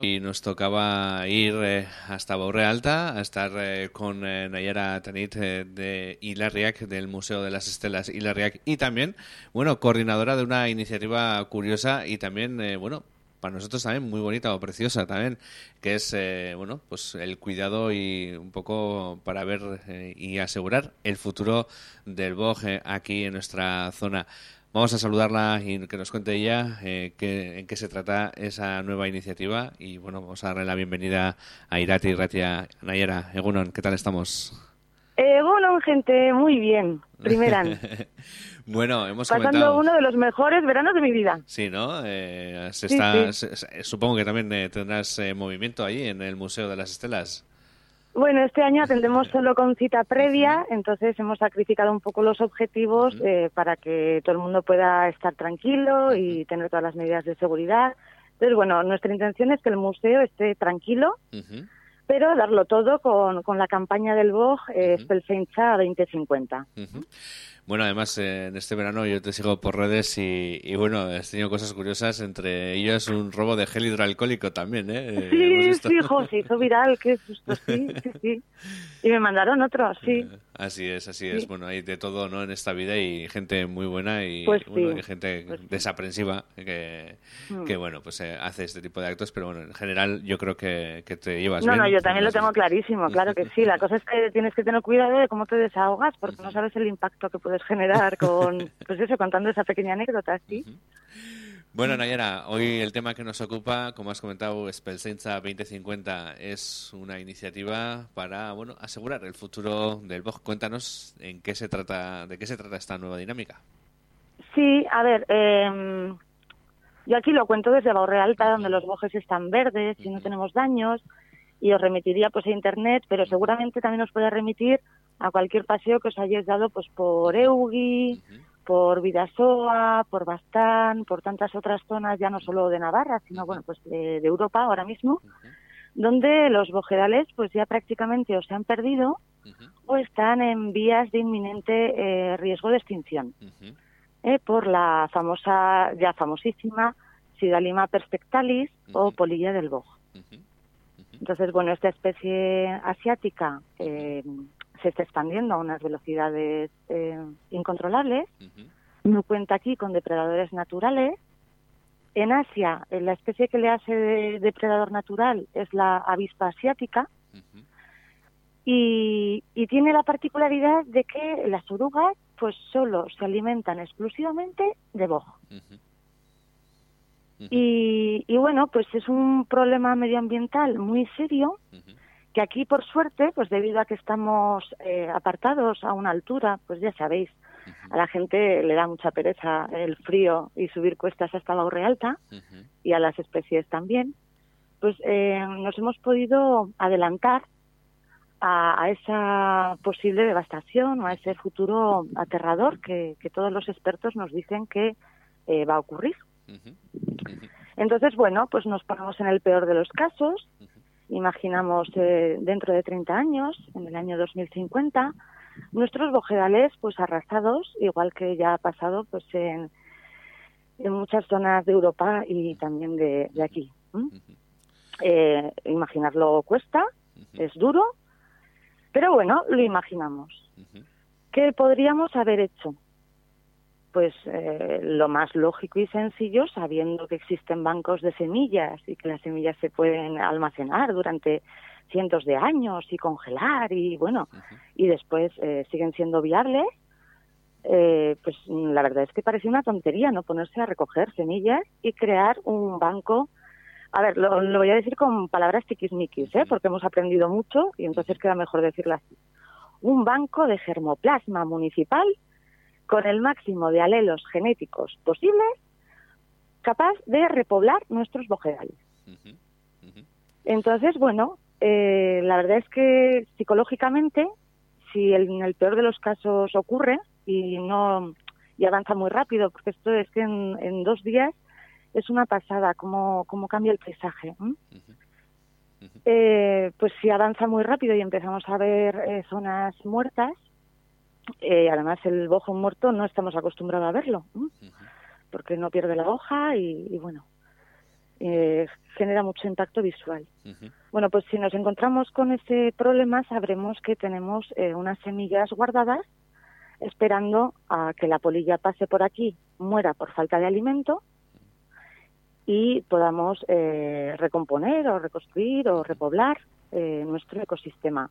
Y nos tocaba ir hasta Baurre Alta a estar con Nayara Tanit de Ilarriac, del Museo de las Estelas Ilarriac, y también, bueno, coordinadora de una iniciativa curiosa y también, bueno, para nosotros también muy bonita o preciosa también, que es, bueno, pues el cuidado y un poco para ver y asegurar el futuro del boj aquí en nuestra zona. Vamos a saludarla y que nos cuente ella en qué se trata esa nueva iniciativa. Y bueno, vamos a darle la bienvenida a Irati, Ratia, Nayara, Egunon, ¿qué tal estamos? Bueno, gente, muy bien. Primeran. Bueno, hemos Pasando comentado. uno de los mejores veranos de mi vida. Sí, ¿no? Sí, sí. Supongo que también tendrás movimiento ahí en el Museo de las Estelas. Bueno, este año atendemos solo con cita Ujú, previa, entonces hemos sacrificado un poco los objetivos ujú, para que todo el mundo pueda estar tranquilo ujú, y tener todas las medidas de seguridad. Entonces, bueno, nuestra intención es que el museo esté tranquilo, ujú, pero darlo todo con la campaña del BOG ujú, Spelseintza 2050. ujú. Bueno, además, en este verano yo te sigo por redes y bueno, has tenido cosas curiosas, entre ellas un robo de gel hidroalcohólico también, ¿eh? Hemos Sí, visto. sí, hijo, se hizo viral, qué susto, sí, sí, sí. Y me mandaron otro, sí, Así es, así es. sí. Bueno, hay de todo, ¿no? En esta vida y gente muy buena y Pues bueno, sí, y gente pues sí. desaprensiva Mm. que bueno, pues hace este tipo de actos, pero bueno, en general yo creo que te llevas No, no, bien. yo también lo tengo clarísimo, claro que sí. La cosa es que tienes que tener cuidado de cómo te desahogas, porque no sabes el impacto que puedes generar con, pues eso, contando esa pequeña anécdota, sí. Bueno, Nayara, hoy el tema que nos ocupa, como has comentado, Spelsenza 2050 es una iniciativa para, bueno, asegurar el futuro del boj. Cuéntanos en qué se trata, de qué se trata esta nueva dinámica. Sí, a ver, yo aquí lo cuento desde Baurre Alta, donde Ujú, los bosques están verdes y no ujú, tenemos daños, y os remitiría pues a internet, pero ujú, seguramente también os puede remitir a cualquier paseo que os hayáis dado pues por ujú, Eugui, ujú, por Bidasoa, por Bastán, por tantas otras zonas, ya no solo de Navarra, sino ujú, bueno, pues de Europa ahora mismo, ujú, donde los bojedales pues ya prácticamente o se han perdido ujú, o están en vías de inminente riesgo de extinción, ujú, por la famosa, ya famosísima, Sidalima perspectalis o ujú, polilla del boj. ujú, ujú, Entonces, bueno, esta especie asiática ujú, se está expandiendo a unas velocidades incontrolables, ujú, no cuenta aquí con depredadores naturales. En Asia, la especie que le hace de depredador natural es la avispa asiática ujú, y tiene la particularidad de que las orugas pues solo se alimentan exclusivamente de boj. ujú, ujú, Y bueno, pues es un problema medioambiental muy serio ujú, que aquí, por suerte, pues debido a que estamos apartados a una altura, pues ya sabéis, ujú, a la gente le da mucha pereza el frío y subir cuestas hasta la Baurre Alta, ujú, y a las especies también, pues nos hemos podido adelantar a esa posible devastación o a ese futuro aterrador que todos los expertos nos dicen que va a ocurrir. ujú, ujú, Entonces, bueno, pues nos ponemos en el peor de los casos. Imaginamos dentro de 30 años, en el año 2050, nuestros bojedales pues arrasados, igual que ya ha pasado pues en muchas zonas de Europa y también de aquí. ujú, Imaginarlo cuesta, ujú, es duro, pero bueno, lo imaginamos. ujú, ¿Qué podríamos haber hecho? Pues lo más lógico y sencillo, sabiendo que existen bancos de semillas y que las semillas se pueden almacenar durante cientos de años y congelar y bueno, ujú, y después siguen siendo viables, pues la verdad es que parece una tontería no ponerse a recoger semillas y crear un banco. A ver, lo voy a decir con palabras tiquismiquis, ujú, porque hemos aprendido mucho y ujú. entonces queda mejor decirlo así. Un banco de germoplasma municipal con el máximo de alelos genéticos posibles, capaz de repoblar nuestros bojedales. Ujú, ujú, Entonces, bueno, la verdad es que psicológicamente, si en el peor de los casos ocurre y no y avanza muy rápido, porque esto es que en 2 días es una pasada cómo cambia el paisaje. ujú, ujú, Pues si avanza muy rápido y empezamos a ver zonas muertas, además el bojo muerto no estamos acostumbrados a verlo, ujú, porque no pierde la hoja y bueno. genera mucho impacto visual. Bueno, pues si nos encontramos con ese problema, sabremos que tenemos unas semillas guardadas esperando a que la polilla pase por aquí, muera por falta de alimento y podamos recomponer o reconstruir o repoblar nuestro ecosistema.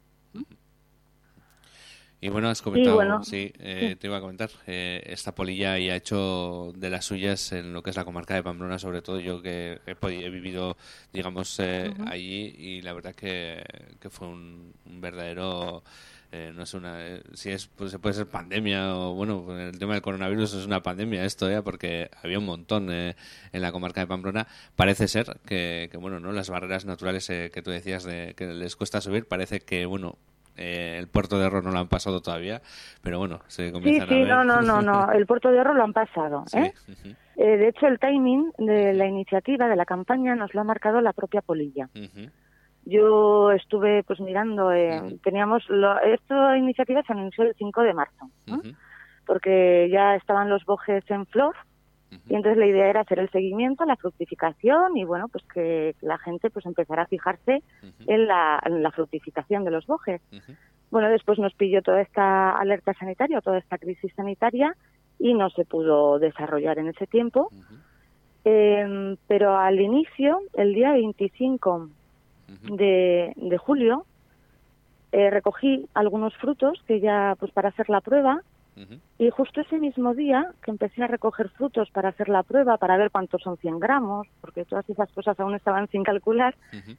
Y bueno, has comentado, sí. Te iba a comentar, esta polilla ya ha hecho de las suyas en lo que es la comarca de Pamplona, sobre todo yo que he vivido, digamos, allí, y la verdad que fue un verdadero, no sé, si es, pues puede ser pandemia o bueno, el tema del coronavirus es una pandemia esto, porque había un montón en la comarca de Pamplona. Parece ser que bueno, no, las barreras naturales que tú decías de que les cuesta subir, parece que bueno, el puerto de Hierro no lo han pasado todavía, pero bueno, se comienzan a ver. No, el puerto de Hierro lo han pasado. Sí. De hecho, el timing de la iniciativa, de la campaña, nos lo ha marcado la propia polilla. Yo estuve pues mirando, teníamos esta iniciativa se anunció el 5 de marzo, porque ya estaban los bojes en flor. Y entonces la idea era hacer el seguimiento, la fructificación y bueno, pues que la gente pues empezara a fijarse en la fructificación de los bojes. Bueno, después nos pilló toda esta alerta sanitaria, toda esta crisis sanitaria y no se pudo desarrollar en ese tiempo. Pero al inicio, el día 25 de julio, recogí algunos frutos que ya pues para hacer la prueba. Y justo ese mismo día que empecé a recoger frutos para hacer la prueba, para ver cuántos son 100 gramos, porque todas esas cosas aún estaban sin calcular,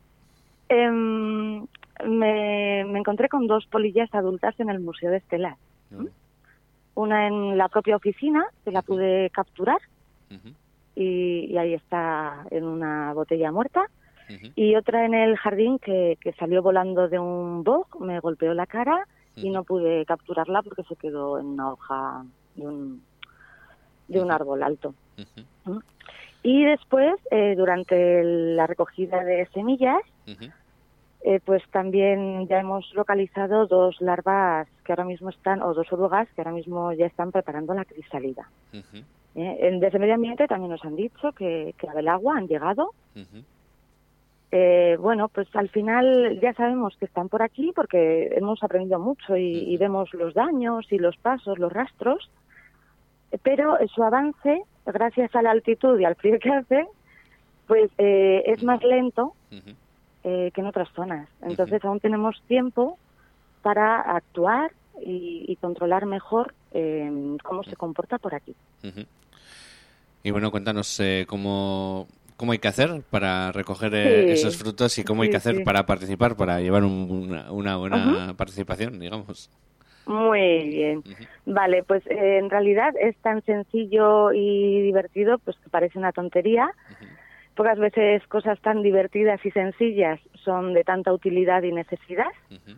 me encontré con 2 polillas adultas en el Museo de Estelas. Una en la propia oficina, que la pude capturar, y ahí está en una botella muerta, y otra en el jardín que salió volando de un boj, me golpeó la cara, y no pude capturarla porque se quedó en una hoja de un árbol alto. Y después, durante la recogida de semillas, pues también ya hemos localizado 2 larvas que ahora mismo están, o 2 orugas que ahora mismo ya están preparando la crisálida. Desde Medio Ambiente también nos han dicho que a Belagua han llegado. Bueno, pues al final ya sabemos que están por aquí porque hemos aprendido mucho y vemos los daños y los pasos, los rastros, pero su avance, gracias a la altitud y al frío que hace, pues es más lento que en otras zonas. Entonces aún tenemos tiempo para actuar y controlar mejor cómo se comporta por aquí. Y bueno, cuéntanos cómo hay que hacer para recoger esos frutos y cómo hay que hacer para participar, para llevar una buena participación, digamos. Muy bien. Vale, pues en realidad es tan sencillo y divertido pues que parece una tontería. Pocas veces cosas tan divertidas y sencillas son de tanta utilidad y necesidad.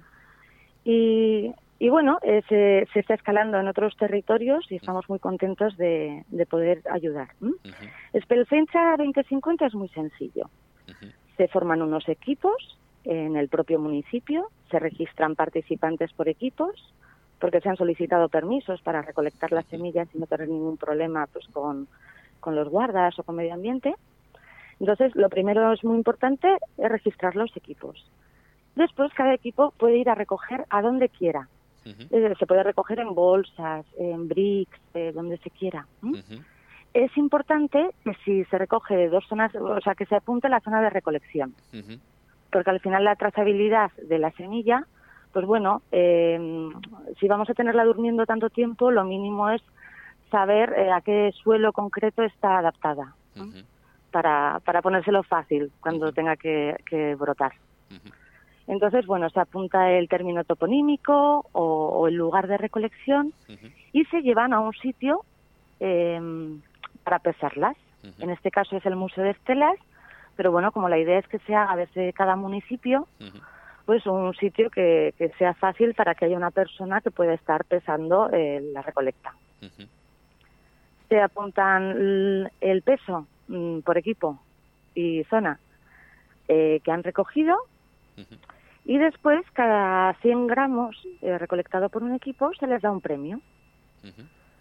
Y bueno, se está escalando en otros territorios y estamos muy contentos de poder ayudar. Spellcentra 2050 es muy sencillo. Se forman unos equipos en el propio municipio, se registran participantes por equipos, porque se han solicitado permisos para recolectar las semillas y no tener ningún problema pues con los guardas o con medio ambiente. Entonces, lo primero es muy importante es registrar los equipos. Después, cada equipo puede ir a recoger a donde quiera. Se puede recoger en bolsas, en bricks, donde se quiera. Es importante que si se recoge de 2 zonas, o sea, que se apunte la zona de recolección. Porque al final la trazabilidad de la semilla, pues bueno, si vamos a tenerla durmiendo tanto tiempo, lo mínimo es saber a qué suelo concreto está adaptada, para ponérselo fácil cuando tenga que brotar. Entonces, bueno, se apunta el término toponímico o el lugar de recolección y se llevan a un sitio para pesarlas. En este caso es el Museo de Estelas, pero bueno, como la idea es que se haga desde cada municipio, pues un sitio que sea fácil para que haya una persona que pueda estar pesando la recolecta. Se apuntan el peso por equipo y zona que han recogido. Y después, cada 100 gramos recolectado por un equipo, se les da un premio.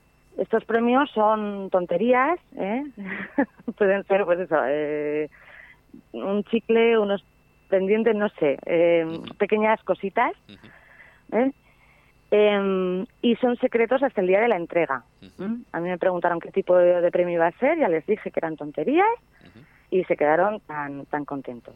Estos premios son tonterías, pueden ser, pues eso, un chicle, unos pendientes, no sé, pequeñas cositas, ¿eh? Y son secretos hasta el día de la entrega. A mí me preguntaron qué tipo de premio iba a ser, ya les dije que eran tonterías y se quedaron tan contentos.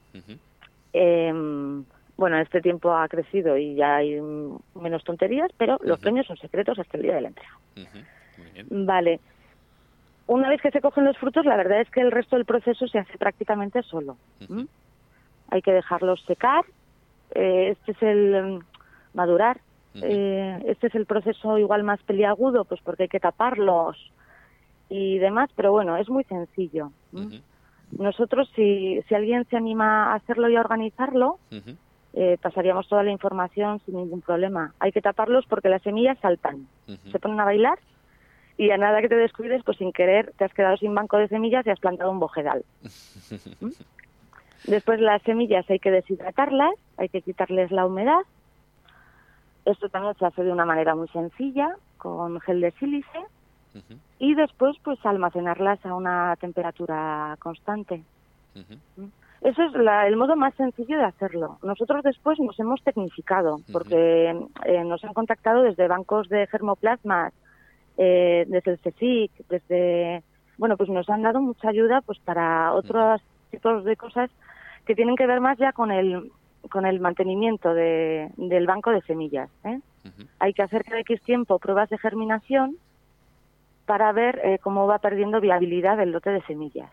Bueno, este tiempo ha crecido y ya hay menos tonterías, pero los premios son secretos hasta el día de la entrega. Muy bien. Vale. Una vez que se cogen los frutos, la verdad es que el resto del proceso se hace prácticamente solo. Hay que dejarlos secar. Este es el madurar. Este es el proceso igual más peliagudo, pues porque hay que taparlos y demás, pero bueno, es muy sencillo. Nosotros, si alguien se anima a hacerlo y a organizarlo, pasaríamos toda la información sin ningún problema. Hay que taparlos porque las semillas saltan, se ponen a bailar y a nada que te descuides, pues sin querer te has quedado sin banco de semillas y has plantado un bojedal. Después las semillas hay que deshidratarlas, hay que quitarles la humedad. Esto también se hace de una manera muy sencilla, con gel de sílice, y después pues almacenarlas a una temperatura constante. Eso es el modo más sencillo de hacerlo. Nosotros después nos hemos tecnificado, porque nos han contactado desde bancos de germoplasmas, desde el CSIC, bueno, pues nos han dado mucha ayuda pues para otros tipos de cosas que tienen que ver más ya con el mantenimiento del banco de semillas. Hay que hacer cada X tiempo pruebas de germinación para ver cómo va perdiendo viabilidad el lote de semillas.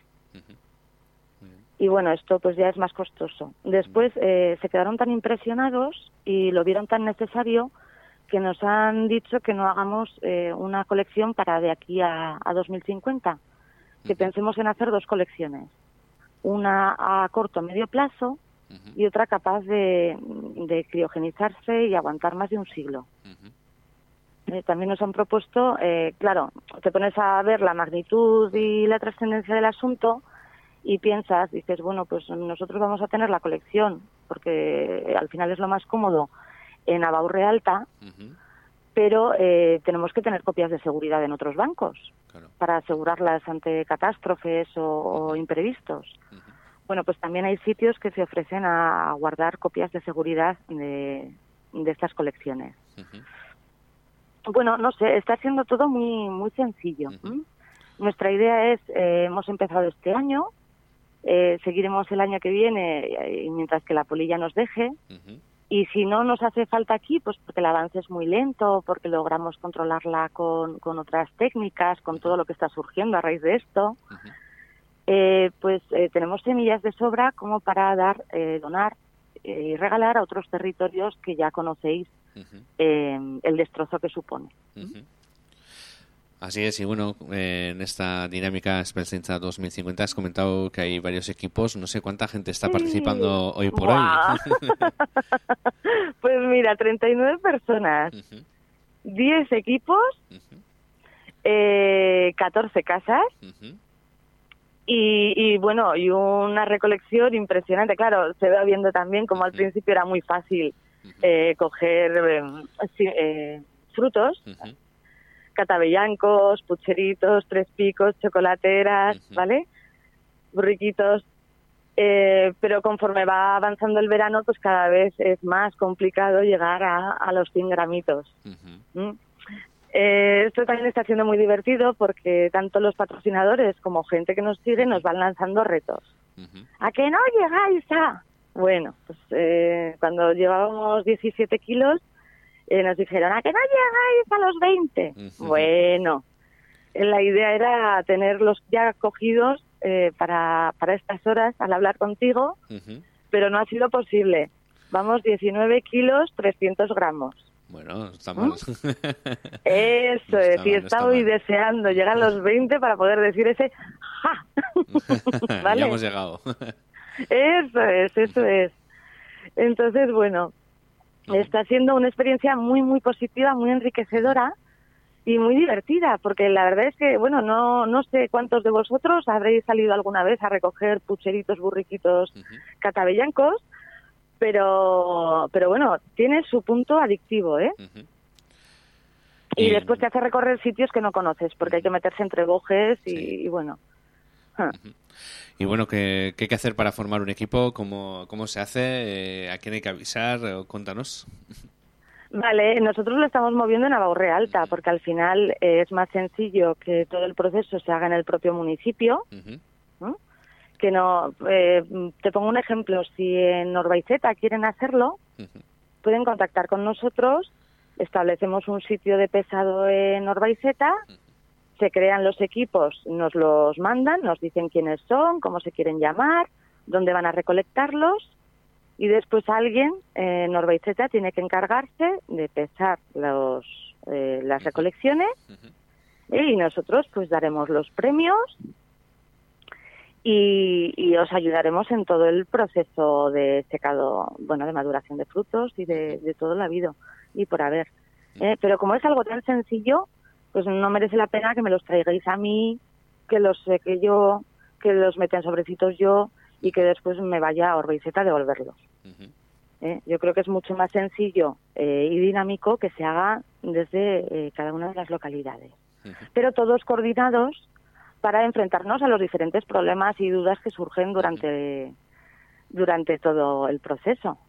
Y bueno, esto pues ya es más costoso. Después se quedaron tan impresionados y lo vieron tan necesario que nos han dicho que no hagamos una colección para de aquí a 2050, que pensemos en hacer 2 colecciones, una a corto o medio plazo y otra capaz de criogenizarse y aguantar más de un siglo. También nos han propuesto, claro, te pones a ver la magnitud y la trascendencia del asunto y piensas, dices, bueno, pues nosotros vamos a tener la colección, porque al final es lo más cómodo, en Abaurre Alta, pero tenemos que tener copias de seguridad en otros bancos para asegurarlas ante catástrofes o imprevistos. Bueno, pues también hay sitios que se ofrecen a guardar copias de seguridad de estas colecciones. Bueno, no sé, está siendo todo muy sencillo. Nuestra idea es, hemos empezado este año, seguiremos el año que viene mientras que la polilla nos deje, y si no nos hace falta aquí, pues porque el avance es muy lento, porque logramos controlarla con otras técnicas, con todo lo que está surgiendo a raíz de esto, pues tenemos semillas de sobra como para donar y regalar a otros territorios que ya conocéis el destrozo que supone. Así es, y bueno, en esta dinámica Spellscience 2050 has comentado que hay varios equipos, no sé cuánta gente está participando hoy por hoy. Pues mira, 39 personas, 10 equipos, 14 casas, y bueno, y una recolección impresionante. Claro, se va viendo también como al principio era muy fácil coger frutos, catabellancos, pucheritos, tres picos, chocolateras, ¿vale? Burriquitos. Pero conforme va avanzando el verano, pues cada vez es más complicado llegar a los 100 gramitos. Esto también está siendo muy divertido porque tanto los patrocinadores como gente que nos sigue nos van lanzando retos. ¿A que no llegáis a...? Bueno, pues cuando llevábamos 17 kilos, nos dijeron, ¿a que no llegáis a los 20? Bueno, la idea era tenerlos ya cogidos para estas horas al hablar contigo, pero no ha sido posible. Vamos 19 kilos, 300 gramos. Bueno, estamos... Eso es, y estaba deseando llegar a los 20 para poder decir ese ¡ja! ¿Vale? Ya hemos llegado. Eso es. Entonces, bueno, está siendo una experiencia muy positiva, muy enriquecedora y muy divertida, porque la verdad es que, bueno, no sé cuántos de vosotros habréis salido alguna vez a recoger pucheritos, burriquitos, catabellancos, pero bueno, tiene su punto adictivo, ¿eh? Y después te hace recorrer sitios que no conoces, porque hay que meterse entre bojes y bueno. Y bueno, ¿qué hay que hacer para formar un equipo? ¿Cómo se hace? ¿A quién hay que avisar? Cuéntanos. Vale, nosotros lo estamos moviendo en Navarra Alta, porque al final es más sencillo que todo el proceso se haga en el propio municipio. ¿No? Que no, te pongo un ejemplo, si en Orbaizeta quieren hacerlo, pueden contactar con nosotros, establecemos un sitio de pesado en Orbaizeta, se crean los equipos, nos los mandan, nos dicen quiénes son, cómo se quieren llamar, dónde van a recolectarlos, y después alguien en Orbaizeta tiene que encargarse de pesar las recolecciones, y nosotros pues daremos los premios y os ayudaremos en todo el proceso de secado, bueno, de maduración de frutos y de todo lo habido y por haber. Pero como es algo tan sencillo, pues no merece la pena que me los traigáis a mí, que los seque yo, que los meta en sobrecitos yo y que después me vaya a Orbaizeta a devolverlos. Yo creo que es mucho más sencillo y dinámico que se haga desde cada una de las localidades. Pero todos coordinados para enfrentarnos a los diferentes problemas y dudas que surgen durante todo el proceso.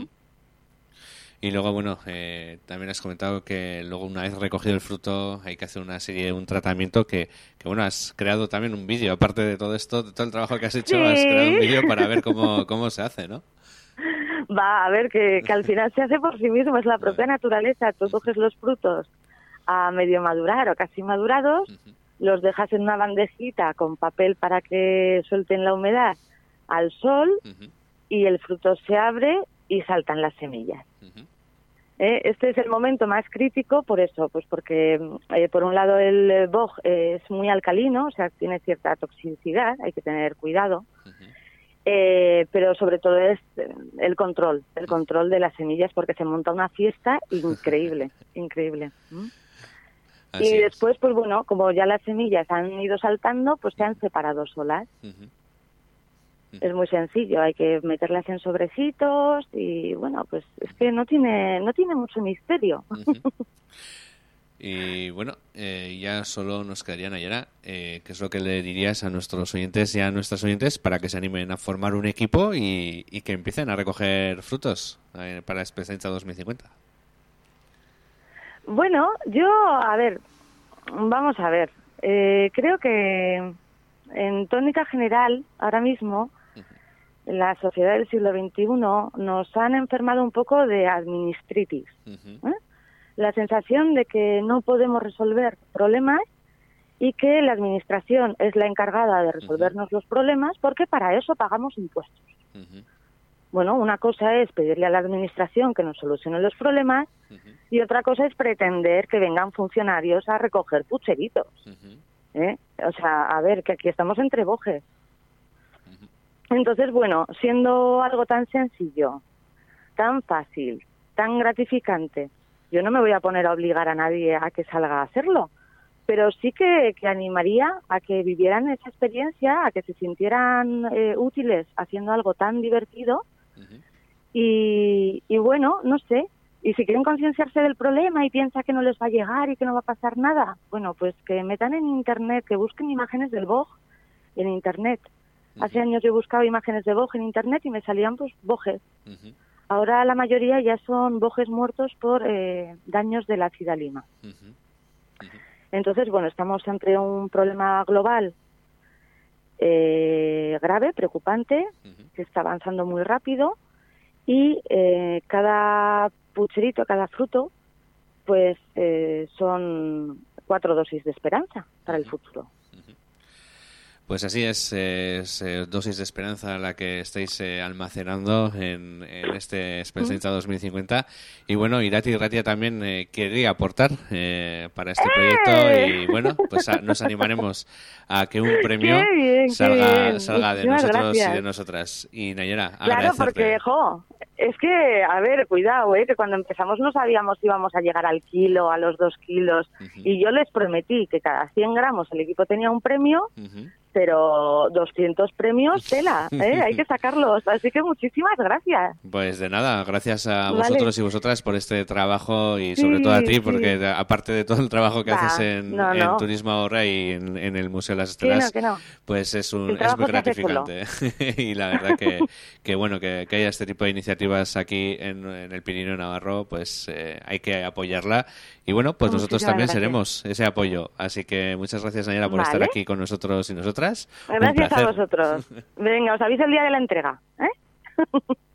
Y luego, bueno, también has comentado que luego una vez recogido el fruto hay que hacer un tratamiento que bueno, has creado también un vídeo, aparte de todo esto, de todo el trabajo que has hecho, Sí. has creado un vídeo para ver cómo se hace, ¿no? Va, a ver, que al final se hace por sí mismo, es la propia naturaleza. Tú coges los frutos a medio madurar o casi madurados, los dejas en una bandejita con papel para que suelten la humedad al sol y el fruto se abre y saltan las semillas. Este es el momento más crítico por eso, pues porque por un lado el boj es muy alcalino, o sea, tiene cierta toxicidad, hay que tener cuidado, pero sobre todo es el control de las semillas, porque se monta una fiesta increíble. Así y es. después, pues bueno, como ya las semillas han ido saltando, pues se han separado solas. Es muy sencillo, hay que meterlas en sobrecitos y bueno, pues es que no tiene mucho misterio. Y bueno, ya solo nos quedaría, Nayara, ¿qué es lo que le dirías a nuestros oyentes y a nuestras oyentes para que se animen a formar un equipo y que empiecen a recoger frutos para Especialista 2050? Bueno, vamos a ver, creo que en tónica general, ahora mismo, la sociedad del siglo XXI nos han enfermado un poco de administritis. La sensación de que no podemos resolver problemas y que la administración es la encargada de resolvernos los problemas porque para eso pagamos impuestos. Bueno, una cosa es pedirle a la administración que nos solucione los problemas y otra cosa es pretender que vengan funcionarios a recoger pucheritos. O sea, a ver, que aquí estamos entre bojes. Entonces, bueno, siendo algo tan sencillo, tan fácil, tan gratificante, yo no me voy a poner a obligar a nadie a que salga a hacerlo, pero sí que animaría a que vivieran esa experiencia, a que se sintieran útiles haciendo algo tan divertido y bueno, no sé, y si quieren concienciarse del problema y piensan que no les va a llegar y que no va a pasar nada, bueno, pues que metan en Internet, que busquen imágenes del boj en Internet. Hace años yo he buscado imágenes de boj en Internet y me salían pues bojes. Ahora la mayoría ya son bojes muertos por daños del ácida lima. Entonces, bueno, estamos ante un problema global grave, preocupante, que está avanzando muy rápido y cada pucherito, cada fruto, pues son 4 dosis de esperanza para el futuro. Pues así es dosis de esperanza la que estáis almacenando en este Especialista 2050. Y bueno, Irati y Ratia también quería aportar para este proyecto y bueno, pues nos animaremos a que un premio salga de nosotros gracias. Y de nosotras. Y Nayara, claro, porque, es que, a ver, cuidado, que cuando empezamos no sabíamos si íbamos a llegar al kilo, a los 2 kilos, y yo les prometí que cada 100 gramos el equipo tenía un premio, pero 200 premios, tela, hay que sacarlos. Así que muchísimas gracias. Pues de nada, gracias a Vale. vosotros y vosotras por este trabajo y sobre todo a ti, porque aparte de todo el trabajo que haces en Turismo Ahorra y en el Museo de las Estelas, pues es muy gratificante. Y la verdad que bueno, que haya este tipo de iniciativas aquí en el Pirineo Navarro, pues hay que apoyarla. Y bueno, pues nosotros también seremos ese apoyo. Así que muchas gracias, Nayara, por estar aquí con nosotros y nosotras. Gracias a vosotros. Venga, os aviso el día de la entrega, ¿eh?